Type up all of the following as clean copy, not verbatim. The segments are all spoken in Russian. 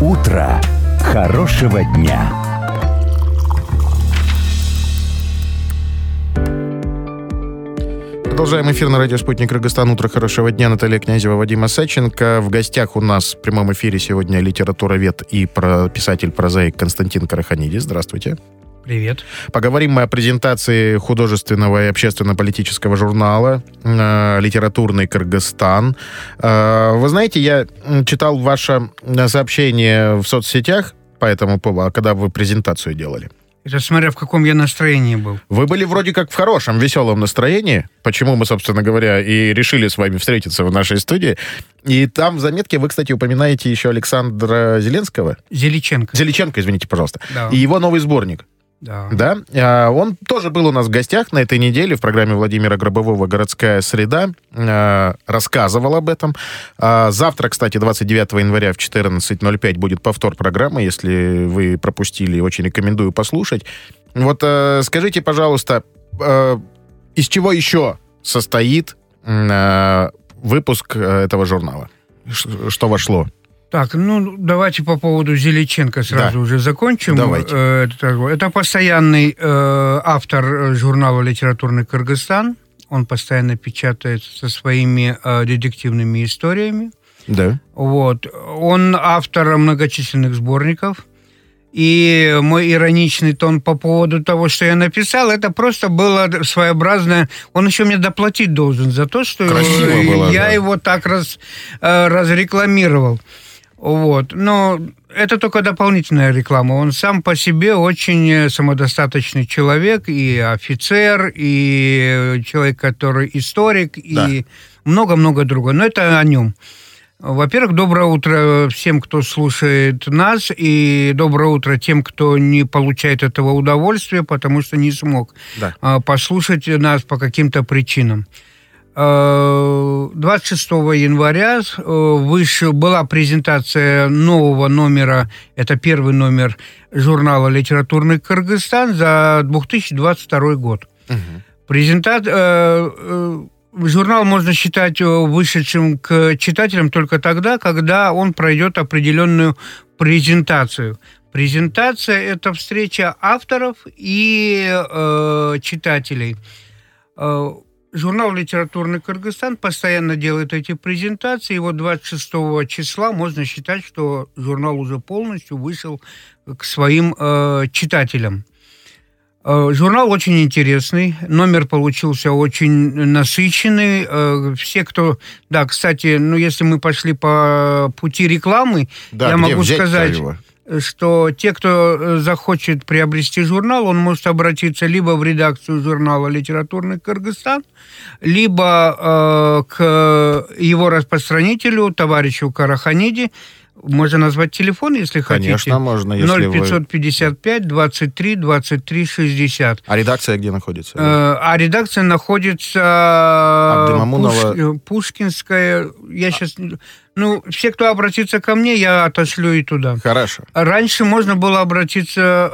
Утро хорошего дня. Продолжаем эфир на радио «Спутник Кыргызстан». Утро хорошего дня. Наталья Князева, Вадим Осадченко. В гостях у нас в прямом эфире сегодня литературовед и писатель-прозаик Константин Караханиди. Здравствуйте. Привет. Поговорим мы о презентации художественного и общественно-политического журнала «Литературный Кыргызстан». Вы знаете, я читал ваше сообщение в соцсетях по этому поводу, когда вы презентацию делали. Это смотря в каком я настроении был. Вы были вроде как в хорошем, веселом настроении, почему мы, собственно говоря, и решили с вами встретиться в нашей студии. И там в заметке вы, кстати, упоминаете еще Александра Зеленского. Зеличенко, извините, пожалуйста. Да. И его новый сборник. Да. Он тоже был у нас в гостях на этой неделе в программе Владимира Гробового «Городская среда». Рассказывал об этом. Завтра, кстати, 29 января в 14:05 будет повтор программы. Если вы пропустили, очень рекомендую послушать. Вот скажите, пожалуйста, из чего еще состоит выпуск этого журнала? Что вошло? Так, давайте по поводу Зеличенко сразу уже закончим. Давайте. Это постоянный автор журнала «Литературный Кыргызстан». Он постоянно печатается со своими детективными историями. Да. Вот. Он автор многочисленных сборников. И мой ироничный тон по поводу того, что я написал, это просто было своеобразное... Он еще мне доплатить должен за то, что я его так разрекламировал. Вот. Но это только дополнительная реклама. Он сам по себе очень самодостаточный человек, и офицер, и человек, который историк, и много-много другого. Но это о нем. Во-первых, доброе утро всем, кто слушает нас, и доброе утро тем, кто не получает этого удовольствия, потому что не смог послушать нас по каким-то причинам. 26 января была презентация нового номера, это первый номер журнала «Литературный Кыргызстан» за 2022 год. Журнал можно считать вышедшим к читателям только тогда, когда он пройдет определенную презентацию. Презентация – это встреча авторов и читателей. Журнал «Литературный Кыргызстан» постоянно делает эти презентации, и вот 26 числа можно считать, что журнал уже полностью вышел к своим читателям. Журнал очень интересный, номер получился очень насыщенный. Все, кто... Да, кстати, если мы пошли по пути рекламы, я могу сказать... что те, кто захочет приобрести журнал, он может обратиться либо в редакцию журнала «Литературный Кыргызстан», либо к его распространителю, товарищу Караханиди. Можно назвать телефон, если хотите. Конечно, можно, если 0555 23 23 60. А редакция где находится? А редакция находится... Пушкинская. Я сейчас... все, кто обратится ко мне, я отошлю и туда. Хорошо. Раньше можно было обратиться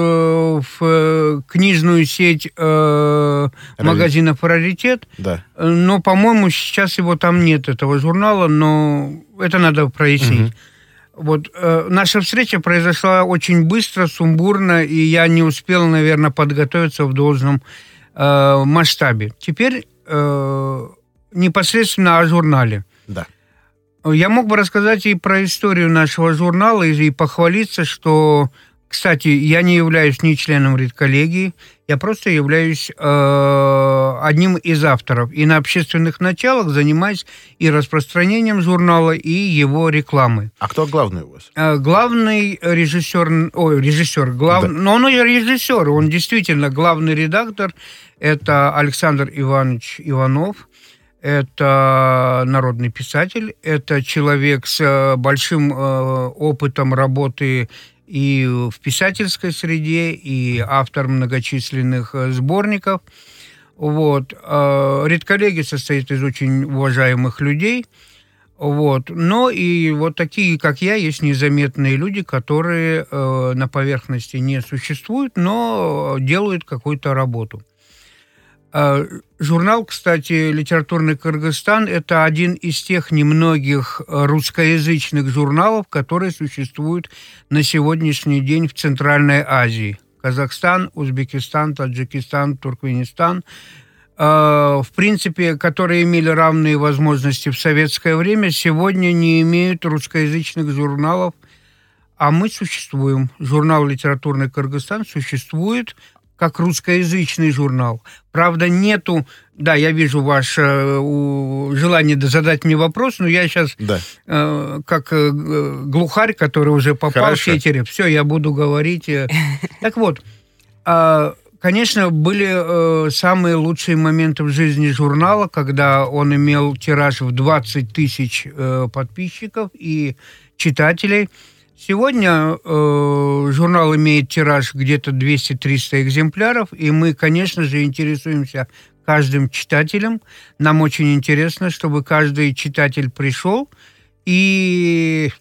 в книжную сеть магазинов «Раритет». Да. Но, по-моему, сейчас его там нет, этого журнала, но это надо прояснить. Вот, наша встреча произошла очень быстро, сумбурно, и я не успел, наверное, подготовиться в должном масштабе. Теперь непосредственно о журнале. Да. Я мог бы рассказать и про историю нашего журнала, и похвалиться, что, кстати, я не являюсь ни членом редколлегии, я просто являюсь одним из авторов. И на общественных началах занимаюсь и распространением журнала, и его рекламой. А кто главный у вас? Главный режиссер, но он и режиссер, он действительно главный редактор, это Александр Иванович Иванов. Это народный писатель, это человек с большим опытом работы и в писательской среде, и автор многочисленных сборников. Вот. Редколлегия состоит из очень уважаемых людей. Вот. Но и вот такие, как я, есть незаметные люди, которые на поверхности не существуют, но делают какую-то работу. Журнал, кстати, «Литературный Кыргызстан» — это один из тех немногих русскоязычных журналов, которые существуют на сегодняшний день в Центральной Азии. Казахстан, Узбекистан, Таджикистан, Туркменистан, в принципе, которые имели равные возможности в советское время, сегодня не имеют русскоязычных журналов, а мы существуем. Журнал «Литературный Кыргызстан» существует как русскоязычный журнал. Правда, нету... Да, я вижу ваше желание задать мне вопрос, но я сейчас, как глухарь, который уже попал в Питере, все, я буду говорить. Так вот, конечно, были самые лучшие моменты в жизни журнала, когда он имел тираж в 20 тысяч подписчиков и читателей. Сегодня журнал имеет тираж где-то 200-300 экземпляров, и мы, конечно же, интересуемся каждым читателем. Нам очень интересно, чтобы каждый читатель пришел и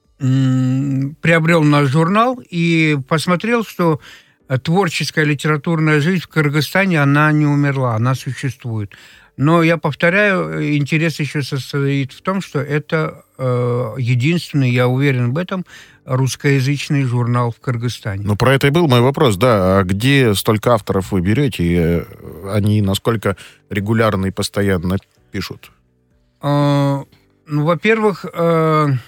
приобрел наш журнал и посмотрел, что творческая литературная жизнь в Кыргызстане, она не умерла, она существует. Но, я повторяю, интерес еще состоит в том, что это единственный, я уверен в этом, русскоязычный журнал в Кыргызстане. Ну, про это и был мой вопрос, да. А где столько авторов вы берете? И они насколько регулярно и постоянно пишут? Ну, во-первых, как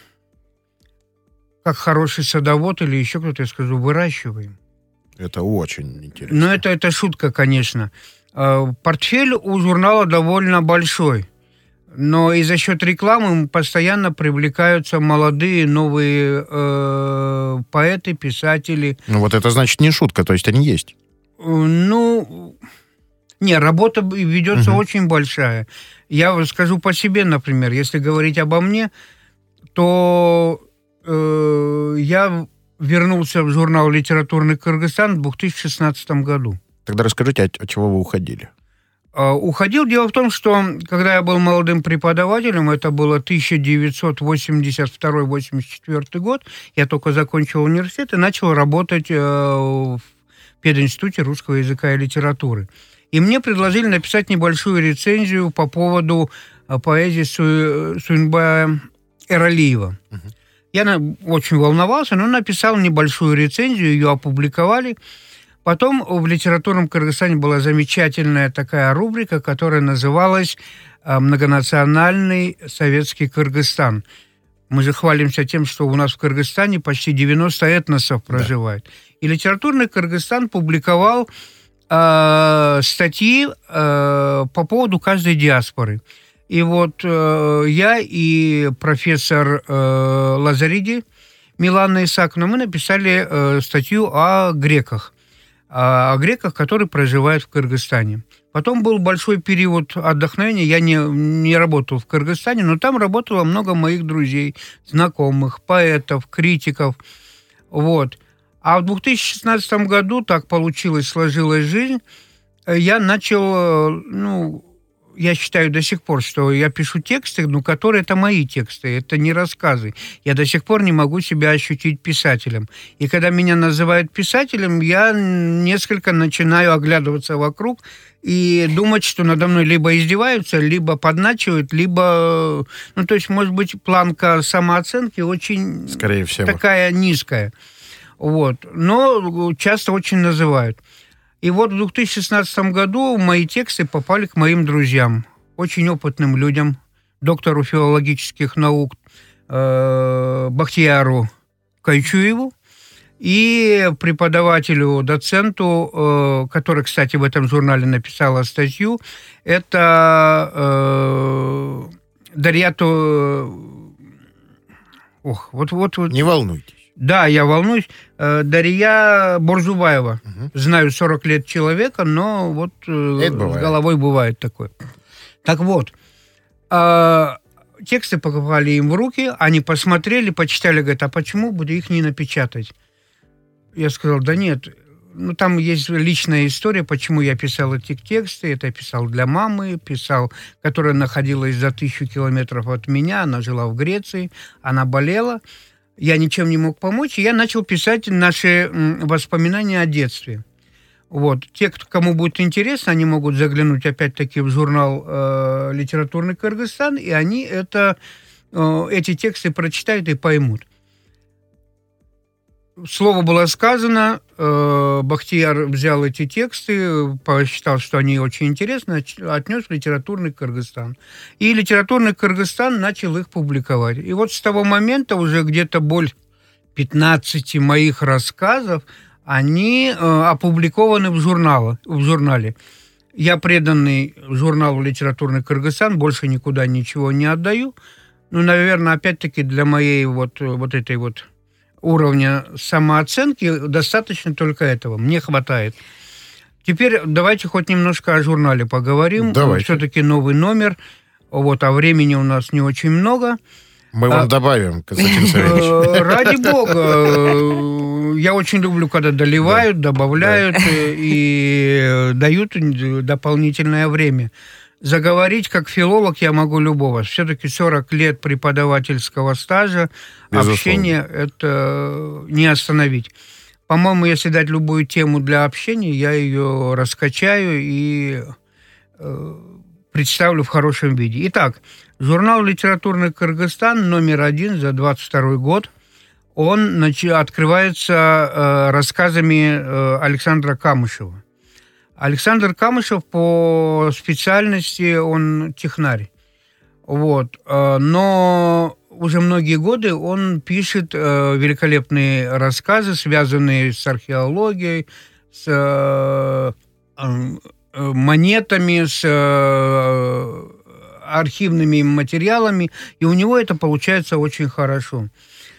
хороший садовод или еще кто-то, я скажу, выращиваем. Это очень интересно. Ну, это шутка, конечно. Портфель у журнала довольно большой, но и за счет рекламы постоянно привлекаются молодые, новые поэты, писатели. Ну, вот это значит не шутка, то есть они есть? Ну, не, работа ведется очень большая. Я скажу по себе, например, если говорить обо мне, то я вернулся в журнал «Литературный Кыргызстан» в 2016 году. Тогда расскажите, от чего вы уходили? Уходил. Дело в том, что когда я был молодым преподавателем, это было 1982-84 год, я только закончил университет и начал работать в пединституте русского языка и литературы. И мне предложили написать небольшую рецензию по поводу поэзии Суинбая Эралиева. Я очень волновался, но написал небольшую рецензию, ее опубликовали. Потом в «Литературном Кыргызстане» была замечательная такая рубрика, которая называлась «Многонациональный советский Кыргызстан». Мы же хвалимся тем, что у нас в Кыргызстане почти 90 этносов проживает. Да. И «Литературный Кыргызстан» публиковал статьи по поводу каждой диаспоры. И вот я и профессор Лазариди Милана Исааковна, мы написали статью о греках, которые проживают в Кыргызстане. Потом был большой период отдохновения, я не работал в Кыргызстане, но там работало много моих друзей, знакомых, поэтов, критиков. Вот. А в 2016 году, так получилось, сложилась жизнь, я начал, я считаю до сих пор, что я пишу тексты, которые это мои тексты, это не рассказы. Я до сих пор не могу себя ощутить писателем. И когда меня называют писателем, я несколько начинаю оглядываться вокруг и думать, что надо мной либо издеваются, либо подначивают, либо... то есть, может быть, планка самооценки очень скорее всего такая низкая. Вот. Но часто очень называют. И вот в 2016 году мои тексты попали к моим друзьям, очень опытным людям, доктору филологических наук Бахтияру Кайчуеву и преподавателю, доценту, который, кстати, в этом журнале написала статью, это Дарьяту... Не волнуйтесь. Да, я волнуюсь. Дарья Борзубаева. Знаю 40 лет человека, но вот с головой бывает такое. Так вот, тексты попали им в руки, они посмотрели, почитали, говорят, а почему бы их не напечатать? Я сказал, да нет, там есть личная история, почему я писал эти тексты. Это я писал для мамы, которая находилась за 1000 километров от меня, она жила в Греции, она болела. Я ничем не мог помочь, и я начал писать наши воспоминания о детстве. Вот. Те, кому будет интересно, они могут заглянуть опять-таки в журнал «Литературный Кыргызстан», и они эти тексты прочитают и поймут. Слово было сказано, Бахтияр взял эти тексты, посчитал, что они очень интересны, отнес в «Литературный Кыргызстан». И «Литературный Кыргызстан» начал их публиковать. И вот с того момента уже где-то более 15 моих рассказов, они опубликованы в журнале. Я преданный журналу «Литературный Кыргызстан», больше никуда ничего не отдаю. Ну, наверное, опять-таки для моей вот этой вот уровня самооценки достаточно только этого. Мне хватает. Теперь давайте хоть немножко о журнале поговорим. Давайте. Все-таки новый номер. Вот, а времени у нас не очень много. Мы вам добавим, Константин Савельевич. Ради бога. Я очень люблю, когда доливают, добавляют и дают дополнительное время. Заговорить как филолог я могу любого. Все-таки 40 лет преподавательского стажа, безусловно. Общение это не остановить. По-моему, если дать любую тему для общения, я ее раскачаю и представлю в хорошем виде. Итак, журнал «Литературный Кыргызстан» номер 1 за 22 год. Он открывается рассказами Александра Камышева. Александр Камышев по специальности, он технарь. Вот. Но уже многие годы он пишет великолепные рассказы, связанные с археологией, с монетами, с архивными материалами, и у него это получается очень хорошо.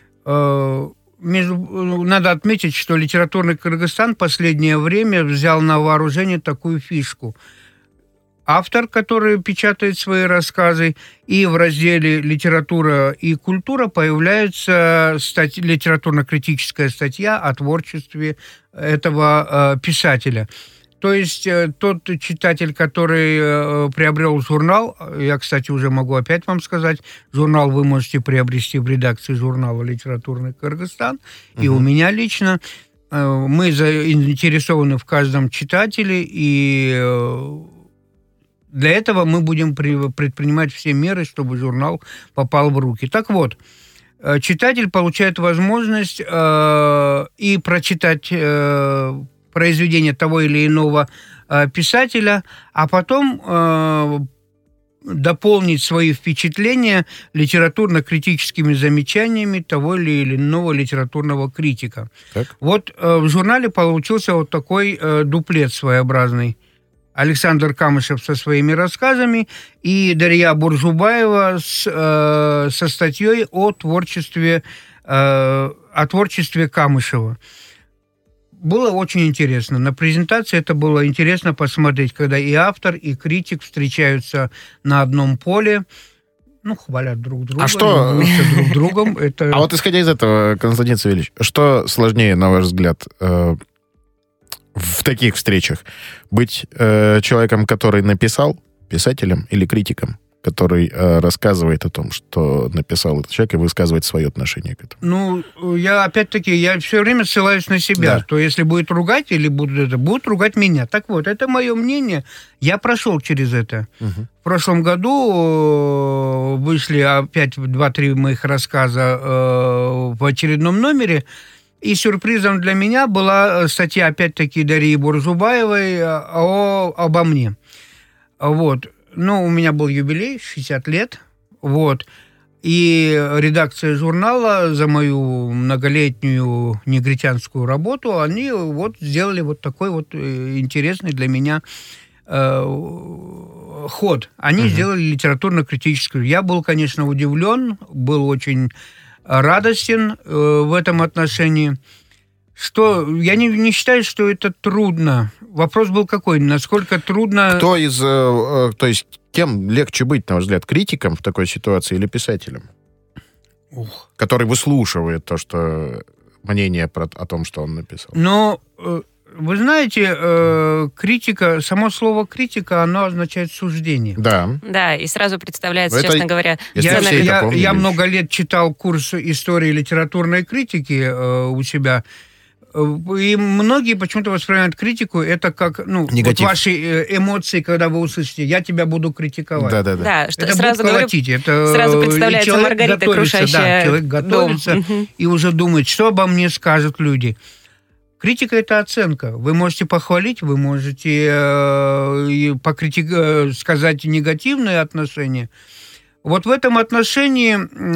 Надо отметить, что «Литературный Кыргызстан» в последнее время взял на вооружение такую фишку. Автор, который печатает свои рассказы, и в разделе «Литература и культура» появляется литературно-критическая статья о творчестве этого писателя. То есть тот читатель, который приобрел журнал, я, кстати, уже могу опять вам сказать, журнал вы можете приобрести в редакции журнала «Литературный Кыргызстан», и у меня лично. Мы заинтересованы в каждом читателе, и для этого мы будем предпринимать все меры, чтобы журнал попал в руки. Так вот, читатель получает возможность и прочитать произведение того или иного писателя, а потом дополнить свои впечатления литературно-критическими замечаниями того или иного литературного критика. Так. Вот в журнале получился вот такой дуплет своеобразный. Александр Камышев со своими рассказами и Дарья Буржубаева со статьей о творчестве Камышева. Было очень интересно. На презентации это было интересно посмотреть, когда и автор, и критик встречаются на одном поле, хвалят друг друга, друг другом. Это... А вот исходя из этого, Константин Савельевич, что сложнее, на ваш взгляд, в таких встречах? Быть человеком, который написал, писателем или критиком, который рассказывает о том, что написал этот человек, и высказывает свое отношение к этому? Я все время ссылаюсь на себя, да. То если будет ругать или будут ругать меня. Так вот, это мое мнение. Я прошел через это. Угу. В прошлом году вышли опять 2-3 моих рассказа в очередном номере, и сюрпризом для меня была статья, опять-таки, Дарьи Буржубаевой обо мне. Вот. У меня был юбилей, 60 лет, вот, и редакция журнала за мою многолетнюю негритянскую работу, они сделали такой интересный для меня ход. Они сделали литературно-критическую. Я был, конечно, удивлен, был очень радостен в этом отношении. Я не считаю, что это трудно. Вопрос был какой? Насколько трудно... То есть, кем легче быть, на ваш взгляд, критиком в такой ситуации или писателем? Который выслушивает мнение о том, что он написал. Вы знаете, критика, само слово критика, оно означает суждение. Да. Да, и сразу представляется, честно говоря... Я много лет читал курс истории литературной критики у себя И многие почему-то воспринимают критику это как, вот ваши эмоции, когда вы услышите, я тебя буду критиковать. Да, что это сразу будет колотить. Сразу представляется Маргарита, крушащая человек готовится и уже думает, что обо мне скажут люди. Критика – это оценка. Вы можете похвалить, вы можете сказать негативные отношения. Вот в этом отношении,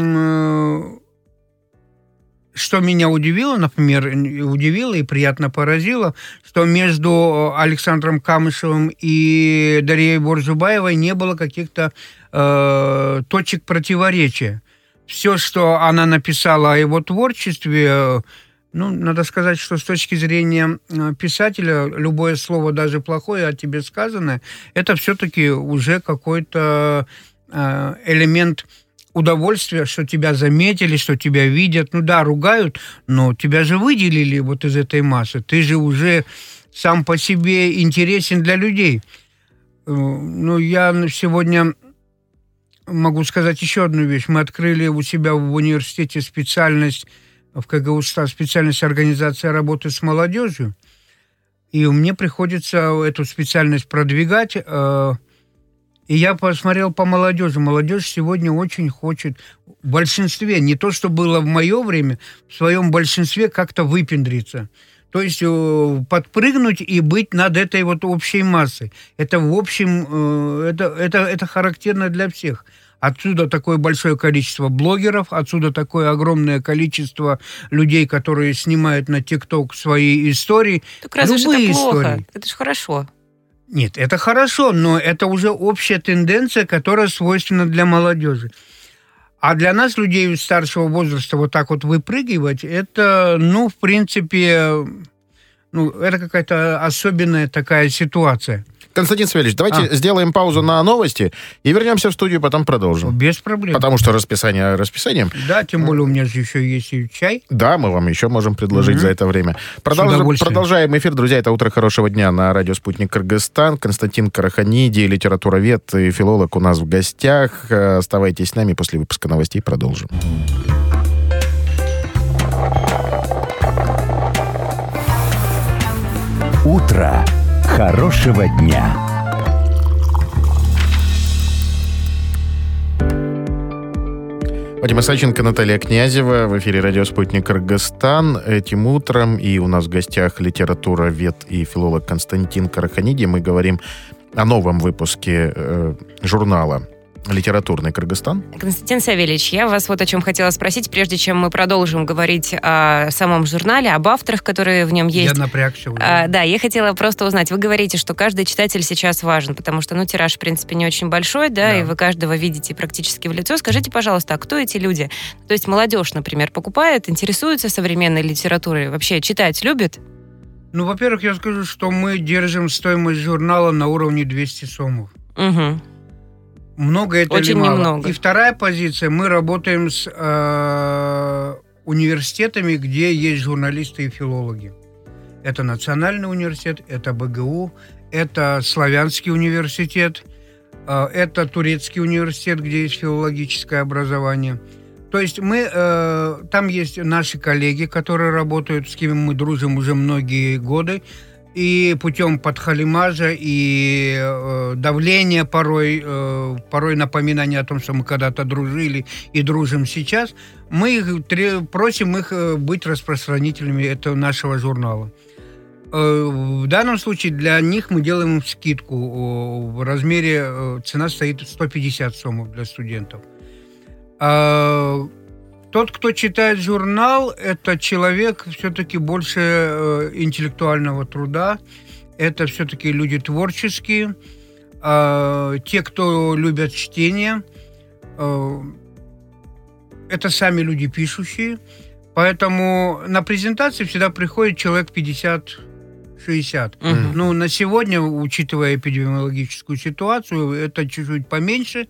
что меня удивило, например, и приятно поразило, что между Александром Камышевым и Дарьей Борзубаевой не было каких-то точек противоречия. Все, что она написала о его творчестве, надо сказать, что с точки зрения писателя любое слово, даже плохое, о тебе сказанное, это все-таки уже какой-то элемент удовольствия, что тебя заметили, что тебя видят. Ругают, но тебя же выделили вот из этой массы. Ты же уже сам по себе интересен для людей. Я сегодня могу сказать еще одну вещь. Мы открыли у себя в университете специальность, в КГУ специальность организации работы с молодежью. И мне приходится эту специальность продвигать. И я посмотрел по молодежи. Молодежь сегодня очень хочет в большинстве, не то, что было в мое время, в своем большинстве как-то выпендриться. То есть подпрыгнуть и быть над этой вот общей массой. Это в общем, это характерно для всех. Отсюда такое большое количество блогеров, отсюда такое огромное количество людей, которые снимают на ТикТок свои истории. Так разве же это плохо? Истории. Это же хорошо. Нет, это хорошо, но это уже общая тенденция, которая свойственна для молодежи. А для нас, людей старшего возраста, вот так вот выпрыгивать, это, в принципе, это какая-то особенная такая ситуация. Константин Савельевич, давайте сделаем паузу на новости и вернемся в студию, потом продолжим. Без проблем. Потому что расписание расписанием. Да, тем более у меня же еще есть и чай. Да, мы вам еще можем предложить за это время. Продолжаем эфир, друзья. Это «Утро хорошего дня» на радио «Спутник Кыргызстан». Константин Караханиди, литературовед и филолог у нас в гостях. Оставайтесь с нами, после выпуска новостей продолжим. «Утро хорошего дня». Вадим Исаченко, Наталья Князева. В эфире радио «Спутник Кыргызстан». Этим утром и у нас в гостях литературовед и филолог Константин Караханиди. Мы говорим о новом выпуске журнала «Литературный Кыргызстан». Константин Савельевич, я вас вот о чем хотела спросить, прежде чем мы продолжим говорить о самом журнале, об авторах, которые в нем есть. Я напрягся уже. Да, я хотела просто узнать. Вы говорите, что каждый читатель сейчас важен, потому что, тираж, в принципе, не очень большой, да, и вы каждого видите практически в лицо. Скажите, пожалуйста, а кто эти люди? То есть молодежь, например, покупает, интересуется современной литературой, вообще читать любит? Во-первых, я скажу, что мы держим стоимость журнала на уровне 200 сомов. Угу. Много это очень или мало? Немного. И вторая позиция, мы работаем с университетами, где есть журналисты и филологи. Это Национальный университет, это БГУ, это Славянский университет, это Турецкий университет, где есть филологическое образование. То есть там есть наши коллеги, которые работают, с кем мы дружим уже многие годы. И путем подхалимажа и давления порой напоминания о том, что мы когда-то дружили и дружим сейчас, мы просим их быть распространителями этого нашего журнала. В данном случае для них мы делаем скидку в размере, цена стоит 150 сомов для студентов. Тот, кто читает журнал, это человек все-таки больше интеллектуального труда. Это все-таки люди творческие. Те, кто любят чтение, это сами люди пишущие. Поэтому на презентации всегда приходит человек 50-60. На сегодня, учитывая эпидемиологическую ситуацию, это чуть-чуть поменьше.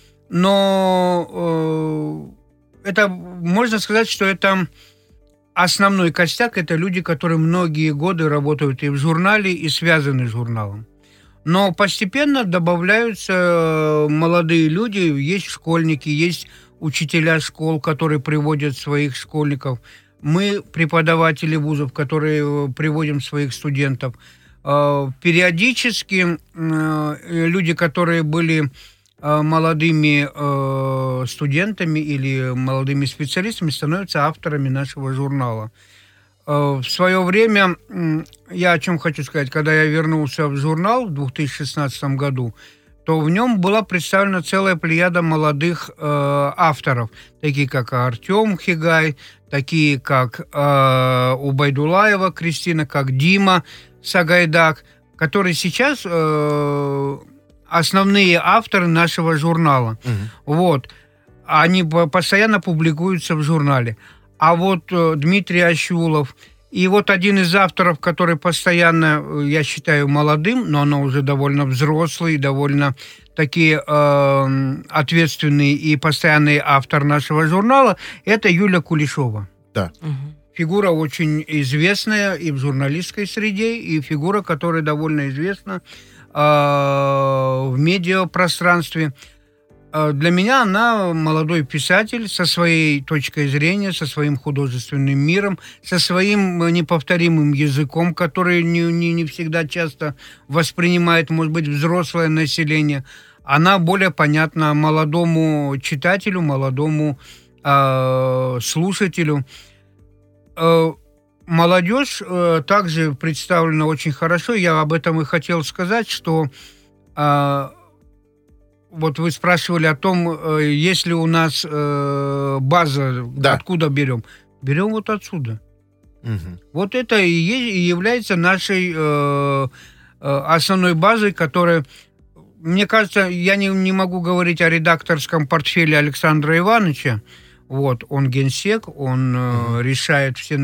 Но... это можно сказать, что это основной костяк, это люди, которые многие годы работают и в журнале, и связаны с журналом. Но постепенно добавляются молодые люди, есть школьники, есть учителя школ, которые приводят своих школьников. мы, преподаватели вузов, которые приводим своих студентов, периодически люди, которые были молодыми студентами или молодыми специалистами, становятся авторами нашего журнала. В свое время, я о чем хочу сказать, когда я вернулся в журнал в 2016 году, то в нем была представлена целая плеяда молодых авторов, такие как Артем Хигай, такие как Убайдулаева Кристина, как Дима Сагайдак, которые сейчас основные авторы нашего журнала. Вот. Они постоянно публикуются в журнале. А вот Дмитрий Ащулов и вот один из авторов, который постоянно, я считаю, молодым, но он уже довольно взрослый, довольно такие ответственный и постоянный автор нашего журнала, это Юля Кулешова. Да. Фигура очень известная и в журналистской среде, и фигура, которая довольно известна в медиапространстве. Для меня она молодой писатель со своей точкой зрения, со своим художественным миром, со своим неповторимым языком, который не всегда часто воспринимает, может быть, взрослое население. Она более понятна молодому читателю, молодому слушателю. Молодежь также представлена очень хорошо. Я об этом и хотел сказать, что вот вы спрашивали о том, есть ли у нас база, да. Откуда берем. Берем вот отсюда. Вот это и является нашей основной базой, которая, мне кажется, я не могу говорить о редакторском портфеле Александра Ивановича. Вот, он генсек, он решает все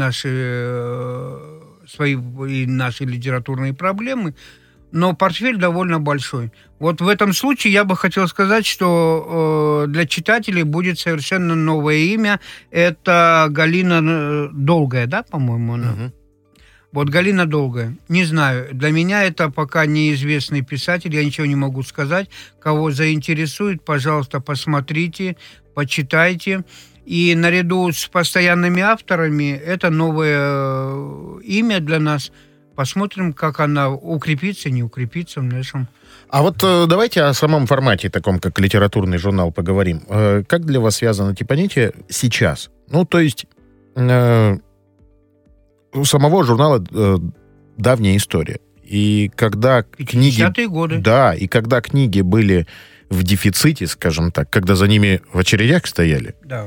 свои наши литературные проблемы, но портфель довольно большой. Вот в этом случае я бы хотел сказать, что для читателей будет совершенно новое имя. Это Галина Долгая, да, по-моему, она? Вот Галина Долгая. Не знаю, для меня это пока неизвестный писатель, я ничего не могу сказать. Кого заинтересует, пожалуйста, посмотрите, почитайте. И наряду с постоянными авторами это новое имя для нас. Посмотрим, как она укрепится, не укрепится в нашем... А вот давайте о самом формате, таком как литературный журнал, поговорим. Как для вас связано типонитие сейчас? Ну, то есть у самого журнала давняя история. И когда книги... 50-е годы. Да, и когда книги были в дефиците, скажем так, когда за ними в очередях стояли, да?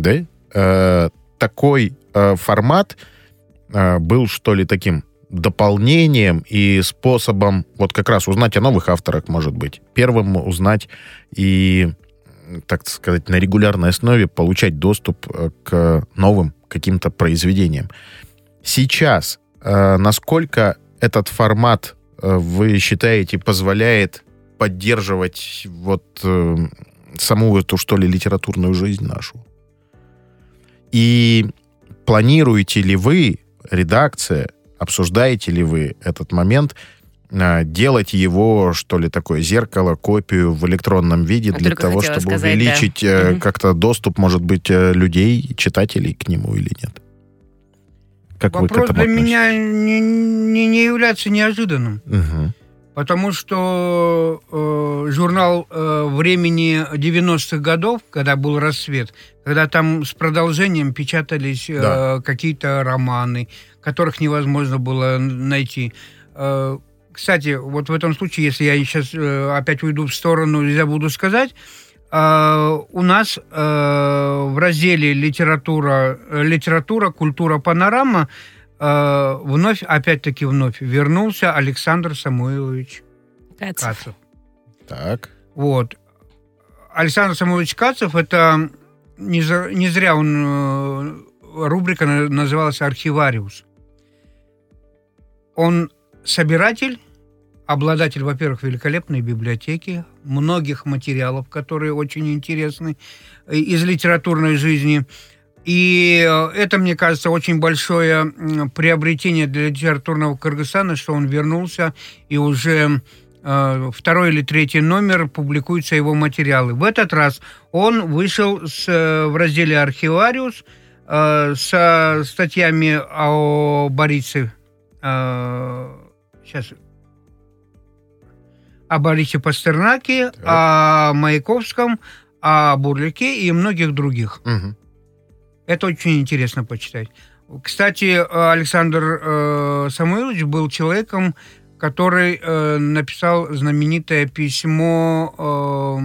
Такой формат был, что ли, таким дополнением и способом вот как раз узнать о новых авторах, может быть. Первым узнать и, так сказать, на регулярной основе получать доступ к новым каким-то произведениям. Сейчас насколько этот формат, вы считаете, позволяет поддерживать вот саму эту, что ли, литературную жизнь нашу? И планируете ли вы, редакция, обсуждаете ли вы этот момент, делать его, что ли, такое зеркало, копию в электронном виде для того, чтобы увеличить как-то доступ, может быть, людей, читателей к нему или нет? Как вопрос для меня не является неожиданным. Потому что журнал времени 90-х годов, когда был расцвет, когда там с продолжением печатались какие-то романы, которых невозможно было найти. Кстати, вот в этом случае, если я сейчас опять уйду в сторону и забуду сказать, у нас в разделе «Литература, культура, панорама» вновь вернулся Александр Самойлович Кацев. Так. Вот. Александр Самойлович Кацев, это не зря рубрика называлась «Архивариус». Он собиратель, обладатель, во-первых, великолепной библиотеки, многих материалов, которые очень интересны из литературной жизни. И это, мне кажется, очень большое приобретение для литературного Кыргызстана, что он вернулся, и уже второй или третий номер публикуются его материалы. В этот раз он вышел в разделе «Архивариус» со статьями о Борисе, сейчас, о Борисе Пастернаке, о Маяковском, о Бурлаке и многих других. Угу. Это очень интересно почитать. Кстати, Александр Самуилович был человеком, который написал знаменитое письмо,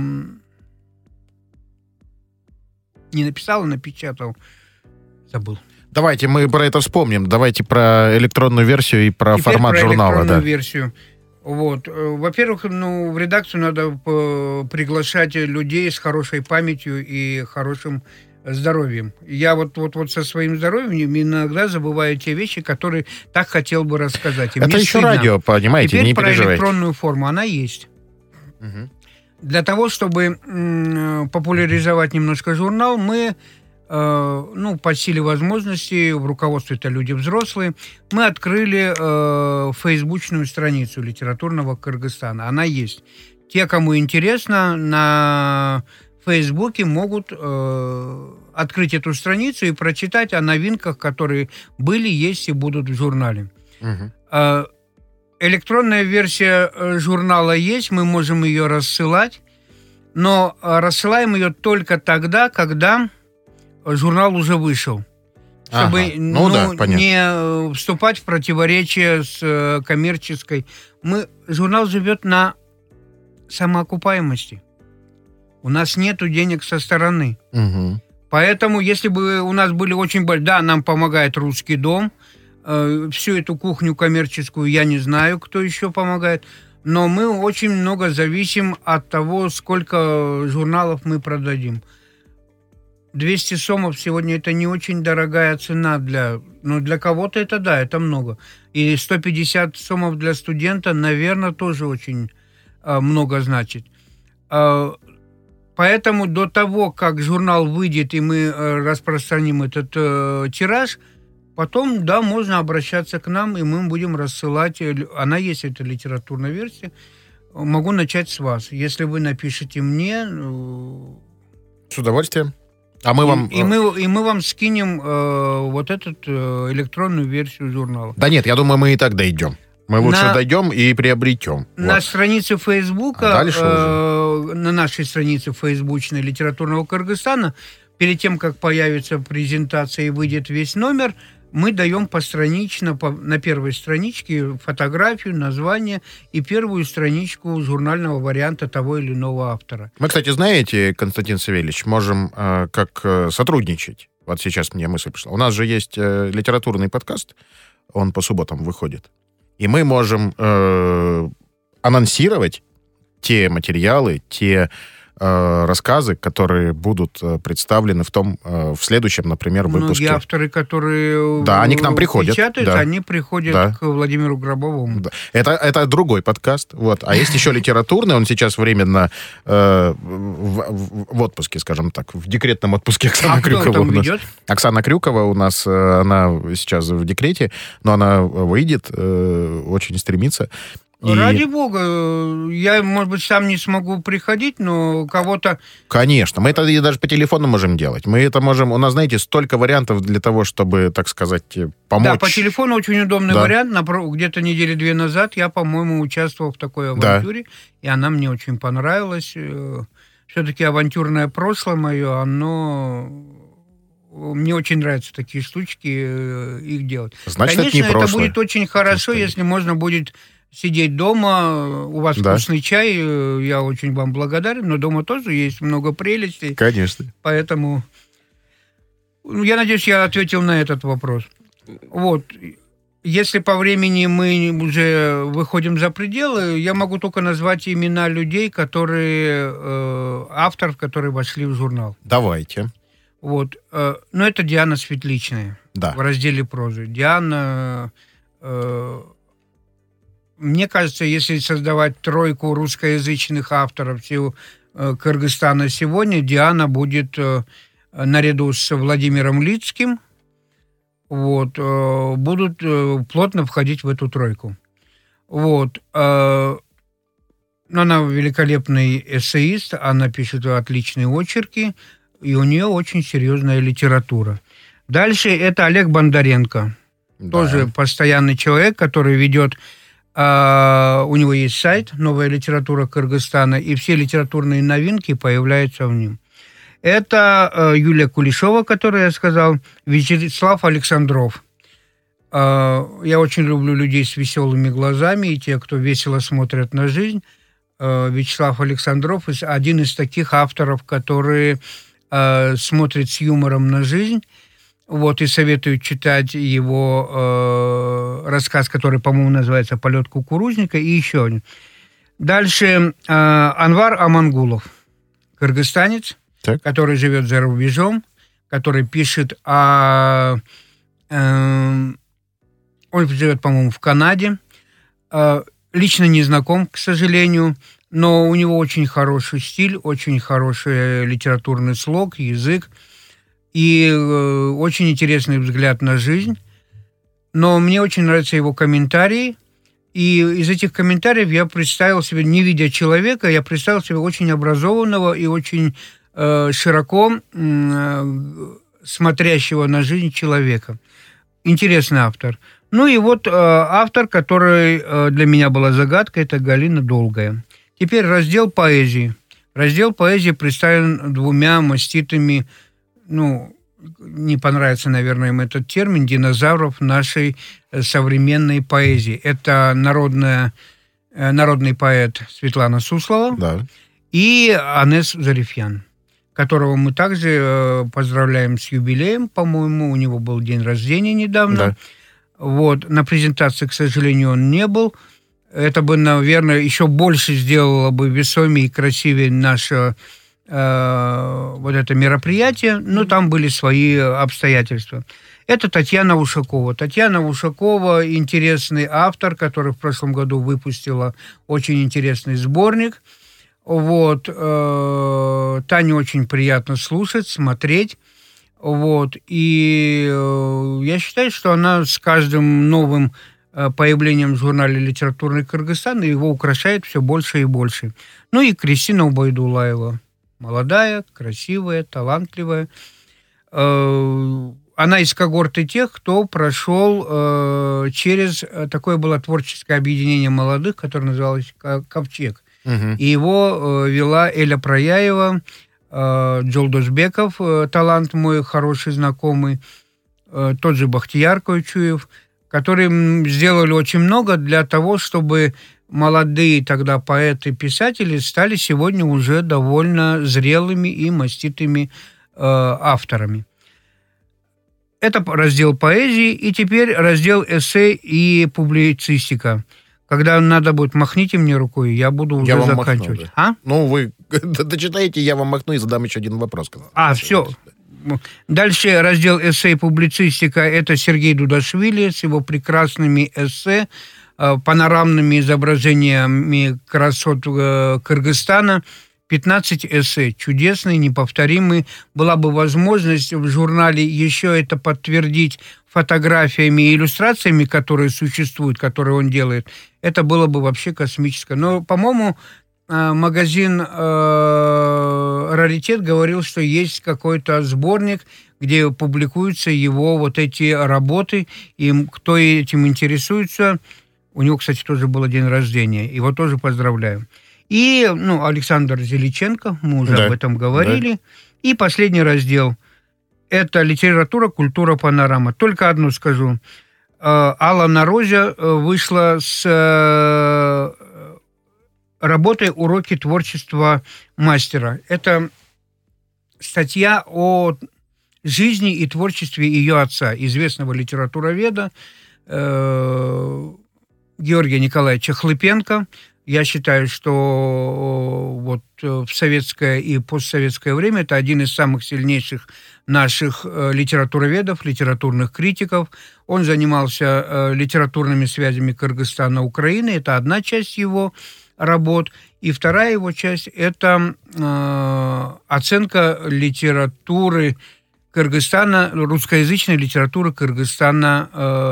не написал, а напечатал, забыл. Давайте мы про это вспомним. Давайте про электронную версию и про Теперь формат про журнала. электронную версию. Вот. Во-первых, в редакцию надо приглашать людей с хорошей памятью и хорошим здоровьем. Я вот со своим здоровьем иногда забываю те вещи, которые так хотел бы рассказать. Это еще стыдно. радио, понимаете, Теперь не про переживайте. электронную форму. Она есть. Угу. Для того, чтобы популяризовать немножко журнал, мы, по силе возможностей, в руководстве-то люди взрослые, мы открыли фейсбучную страницу литературного Кыргызстана. Она есть. Те, кому интересно, на Фейсбуке могут открыть эту страницу и прочитать о новинках, которые были, есть и будут в журнале. Угу. Электронная версия журнала есть, мы можем ее рассылать, но рассылаем ее только тогда, когда журнал уже вышел. Чтобы не вступать в противоречие с коммерческой. Журнал живет на самоокупаемости. У нас нету денег со стороны. Угу. Поэтому, если бы у нас были очень большие... Да, нам помогает Русский дом. Всю эту кухню коммерческую я не знаю, кто еще помогает. Но мы очень много зависим от того, сколько журналов мы продадим. 200 сомов сегодня это не очень дорогая цена для кого-то это да, это много. И 150 сомов для студента, наверное, тоже очень много значит. Поэтому до того, как журнал выйдет и мы распространим этот тираж, потом, да, можно обращаться к нам, и мы будем рассылать. Она есть, эта литературная версия. Могу начать с вас. Если вы напишите мне... С удовольствием. А мы вам... И мы вам скинем вот эту электронную версию журнала. Да нет, я думаю, мы и так дойдем. Мы лучше дойдем и приобретем. На странице Фейсбука, на нашей странице фейсбучной литературного Кыргызстана, перед тем, как появится презентация и выйдет весь номер, мы даем постранично, на первой страничке фотографию, название и первую страничку журнального варианта того или иного автора. Мы, кстати, знаете, Константин Савельевич, можем как сотрудничать. Вот сейчас мне мысль пришла. У нас же есть литературный подкаст, он по субботам выходит. И мы можем анонсировать те материалы, те рассказы, которые будут представлены в следующем, например, выпуске. Многие авторы, которые они к нам приходят, печатают, они приходят к Владимиру Гробовому. Да. Это другой подкаст. Вот. А есть еще литературный, он сейчас временно в отпуске, скажем так, в декретном отпуске. Оксана Крюкова кто там ведет? Оксана Крюкова у нас, она сейчас в декрете, но она выйдет, очень стремится. Ради бога, я, может быть, сам не смогу приходить, но кого-то... Конечно, мы это даже по телефону можем делать. Мы это можем... У нас, знаете, столько вариантов для того, чтобы, так сказать, помочь. Да, по телефону очень удобный вариант. Где-то недели 2 назад я, по-моему, участвовал в такой авантюре, и она мне очень понравилась. Все-таки авантюрное прошлое мое, оно... Мне очень нравятся такие штучки, их делать. Значит, конечно, это не прошлое. Это будет очень хорошо, если можно будет... сидеть дома, у вас вкусный чай, я очень вам благодарен, но дома тоже есть много прелестей. Конечно. Поэтому я надеюсь, я ответил на этот вопрос. Вот. Если по времени мы уже выходим за пределы, я могу только назвать имена людей, авторов, которые вошли в журнал. Давайте. Вот. Но это Диана Светличная в разделе прозы. Диана... Мне кажется, если создавать тройку русскоязычных авторов всего Кыргызстана сегодня, Диана будет наряду с Владимиром Лицким, будут плотно входить в эту тройку. Она великолепный эссеист, она пишет отличные очерки, и у нее очень серьезная литература. Дальше это Олег Бондаренко. Да. Тоже постоянный человек, который ведет... у него есть сайт «Новая литература Кыргызстана», и все литературные новинки появляются в нем. Это Юлия Кулешова, которую я сказал, Вячеслав Александров. Я очень люблю людей с веселыми глазами и те, кто весело смотрят на жизнь. Вячеслав Александров – один из таких авторов, которые смотрят с юмором на жизнь. Вот, и советую читать его рассказ, который, по-моему, называется «Полет кукурузника», и еще один. Дальше Анвар Амангулов, кыргызстанец, так, который живет за рубежом, который пишет о... он живет, по-моему, в Канаде. Лично не знаком, к сожалению, но у него очень хороший стиль, очень хороший литературный слог, язык. И очень интересный взгляд на жизнь. Но мне очень нравятся его комментарии. И из этих комментариев я представил себе, не видя человека, я представил себе очень образованного и очень широко смотрящего на жизнь человека. Интересный автор. Ну и вот автор, который для меня была загадкой, это Галина Долгая. Теперь раздел поэзии. Раздел поэзии представлен двумя маститыми, не понравится, наверное, им этот термин, динозавров нашей современной поэзии. Это народный поэт Светлана Суслова, да, и Анес Зарифьян, которого мы также поздравляем с юбилеем, по-моему, у него был день рождения недавно. Да. Вот. На презентации, к сожалению, он не был. Это бы, наверное, еще больше сделало бы весомее и красивее наше вот это мероприятие, но там были свои обстоятельства. Это Татьяна Ушакова. Татьяна Ушакова – интересный автор, который в прошлом году выпустила очень интересный сборник. Вот. Таню очень приятно слушать, смотреть. Вот. И я считаю, что она с каждым новым появлением в журнале «Литературный Кыргызстан» его украшает все больше и больше. Ну и Кристина Убайдуллаева. Молодая, красивая, талантливая. Она из когорты тех, кто прошел через... Такое было творческое объединение молодых, которое называлось «Ковчег». Угу. И его вела Эля Прояева, Джолдошбеков, талант мой хороший знакомый, тот же Бахтияр Койчуев, которые сделали очень много для того, чтобы молодые тогда поэты-писатели стали сегодня уже довольно зрелыми и маститыми авторами. Это раздел поэзии, и теперь раздел эссе и публицистика. Когда надо будет, махните мне рукой, я буду уже заканчивать. Махну, да. Вы дочитаете, я вам махну и задам еще один вопрос. Все. Дальше раздел эссе и публицистика. Это Сергей Дудашвили с его прекрасными эссе, панорамными изображениями красот Кыргызстана. 15 эссе, чудесные, неповторимые. Была бы возможность в журнале еще это подтвердить фотографиями и иллюстрациями, которые существуют, которые он делает. Это было бы вообще космическое. Но, по-моему, магазин «Раритет» говорил, что есть какой-то сборник, где публикуются его вот эти работы. И кто этим интересуется, у него, кстати, тоже был день рождения. Его тоже поздравляю. И Александр Зеличенко, мы уже об этом говорили. Да. И последний раздел – это литература, культура, панорама. Только одно скажу. Алла Нарозе вышла с работой «Уроки творчества мастера». Это статья о жизни и творчестве ее отца, известного литературоведа Георгия Николаевича Хлыпенко. Я считаю, что вот в советское и постсоветское время это один из самых сильнейших наших литературоведов, литературных критиков. Он занимался литературными связями Кыргызстана, Украины. Это одна часть его работ. И вторая его часть – это оценка литературы Кыргызстана, русскоязычной литературы Кыргызстана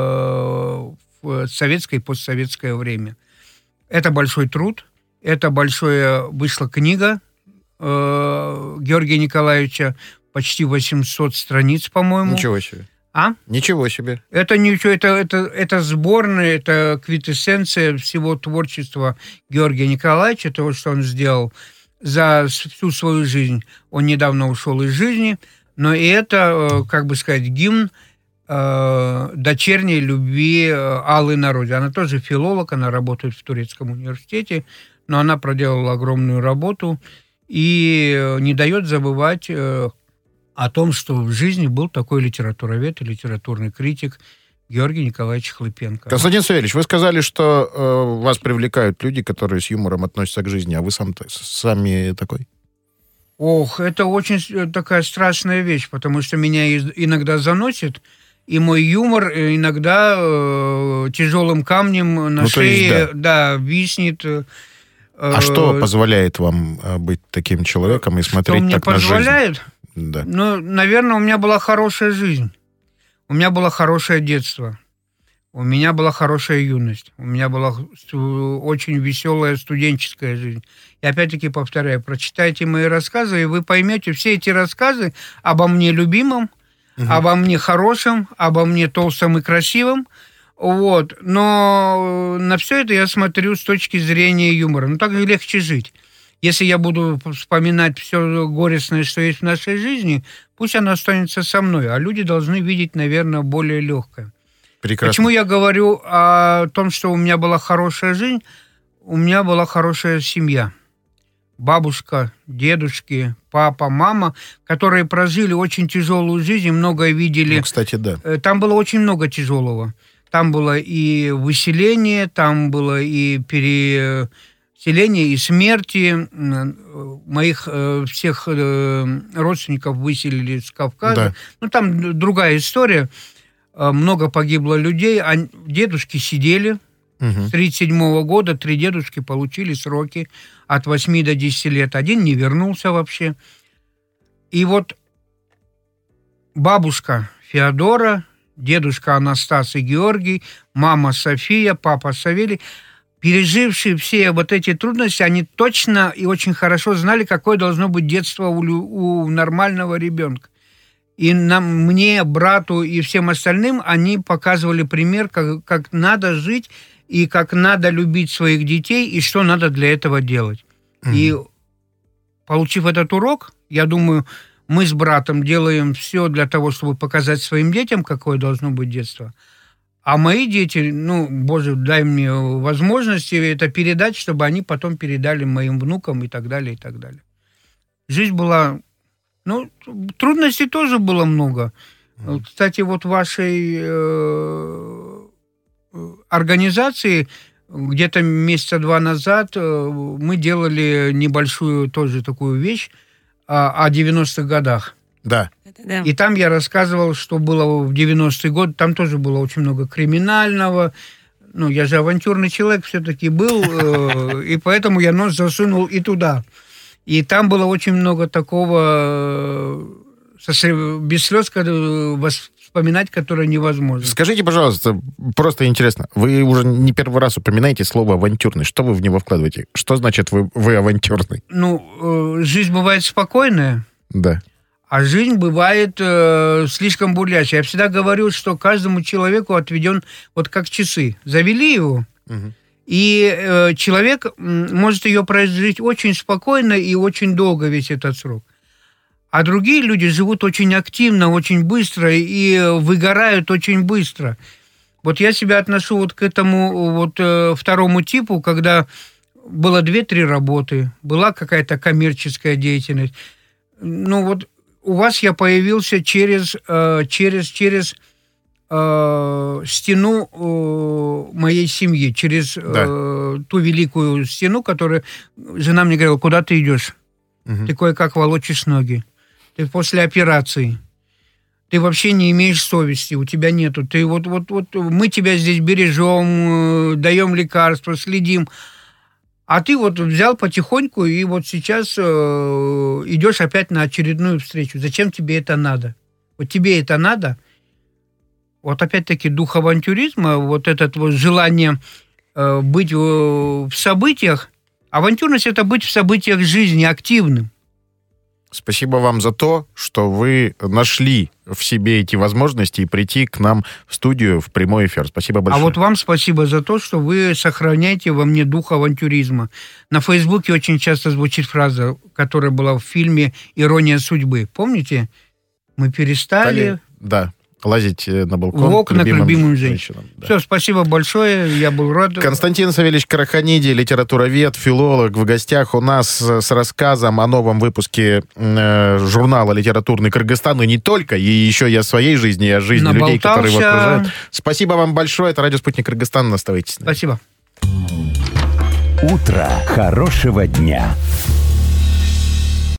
в советское и постсоветское время. Это большой труд, вышла книга Георгия Николаевича почти 800 страниц, по-моему. Ничего себе. А? Ничего себе. Это ничего, это сборная, это квинтэссенция всего творчества Георгия Николаевича, того, что он сделал за всю свою жизнь. Он недавно ушел из жизни, но и это, как бы сказать, гимн дочерней любви Аллы Народе. Она тоже филолог, она работает в Турецком университете, но она проделала огромную работу и не дает забывать о том, что в жизни был такой литературовед и литературный критик Георгий Николаевич Хлыпенко. Константин Савельевич, вы сказали, что вас привлекают люди, которые с юмором относятся к жизни, а вы сами такой? Ох, это очень такая страшная вещь, потому что меня иногда заносит, и мой юмор иногда тяжелым камнем на шее, виснет. А что позволяет вам быть таким человеком и смотреть так на жизнь? Что мне позволяет? Да. Ну, наверное, у меня была хорошая жизнь. У меня было хорошее детство. У меня была хорошая юность. У меня была очень веселая студенческая жизнь. И опять-таки повторяю, прочитайте мои рассказы, и вы поймете все эти рассказы обо мне любимом, обо мне хорошем, обо мне толстом и красивом. Вот. Но на все это я смотрю с точки зрения юмора. Ну, так же легче жить. Если я буду вспоминать все горестное, что есть в нашей жизни, пусть оно останется со мной, а люди должны видеть, наверное, более легкое. Прекрасно. Почему я говорю о том, что у меня была хорошая жизнь? У меня была хорошая семья. Бабушка, дедушки, папа, мама, которые прожили очень тяжелую жизнь и многое видели. Ну, кстати, да. Там было очень много тяжелого. Там было и выселение, там было и переселение, и смерти. Моих всех родственников выселили с Кавказа. Да. Ну, там другая история. Много погибло людей, а дедушки сидели. С 1937 года 3 дедушки получили сроки от 8 до 10 лет. Один не вернулся вообще. И вот бабушка Феодора, дедушка Анастас и Георгий, мама София, папа Савелий, пережившие все вот эти трудности, они точно и очень хорошо знали, какое должно быть детство у нормального ребенка. И мне, брату и всем остальным они показывали пример, как надо жить, и как надо любить своих детей, и что надо для этого делать. И получив этот урок, я думаю, мы с братом делаем все для того, чтобы показать своим детям, какое должно быть детство. А мои дети, Боже, дай мне возможности это передать, чтобы они потом передали моим внукам и так далее, и так далее. Жизнь была... трудностей тоже было много. Кстати, вот в вашей организации где-то месяца 2 назад мы делали небольшую тоже такую вещь о 90-х годах. Да. И там я рассказывал, что было в 90-е годы. Там тоже было очень много криминального. Я же авантюрный человек все-таки был, и поэтому я нос засунул и туда. И там было очень много такого без слез вспоминать, которое невозможно. Скажите, пожалуйста, просто интересно, вы уже не первый раз упоминаете слово «авантюрный». Что вы в него вкладываете? Что значит вы авантюрный? Жизнь бывает спокойная. Да. А жизнь бывает слишком бурлящая. Я всегда говорю, что каждому человеку отведен вот как часы. Завели его, и человек может ее прожить очень спокойно и очень долго весь этот срок. А другие люди живут очень активно, очень быстро и выгорают очень быстро. Вот я себя отношу вот к этому второму типу, когда было 2-3 работы, была какая-то коммерческая деятельность. У вас я появился через стену моей семьи, через ту великую стену, которую жена мне говорила: куда ты идешь? Ты кое-как волочишь ноги. Ты после операции. Ты вообще не имеешь совести, у тебя нету. Ты вот мы тебя здесь бережем, даем лекарства, следим. А ты взял потихоньку и сейчас идешь опять на очередную встречу. Зачем тебе это надо? Вот тебе это надо? Вот опять-таки дух авантюризма, это желание быть в событиях. Авантюрность – это быть в событиях жизни активным. Спасибо вам за то, что вы нашли в себе эти возможности и прийти к нам в студию в прямой эфир. Спасибо большое. А вот вам спасибо за то, что вы сохраняете во мне дух авантюризма. На Фейсбуке очень часто звучит фраза, которая была в фильме «Ирония судьбы». Помните? Мы перестали... Да. Лазить на балкон в окна к любимым женщинам. Да. Все, спасибо большое, я был рад. Константин Савельевич Караханиди, литературовед, филолог, в гостях у нас с рассказом о новом выпуске журнала «Литературный Кыргызстан», и не только, и еще и о своей жизни, и о жизни людей, которые его окружают. Спасибо вам большое, это радио «Спутник Кыргызстан», оставайтесь с нами. Спасибо. Утро хорошего дня.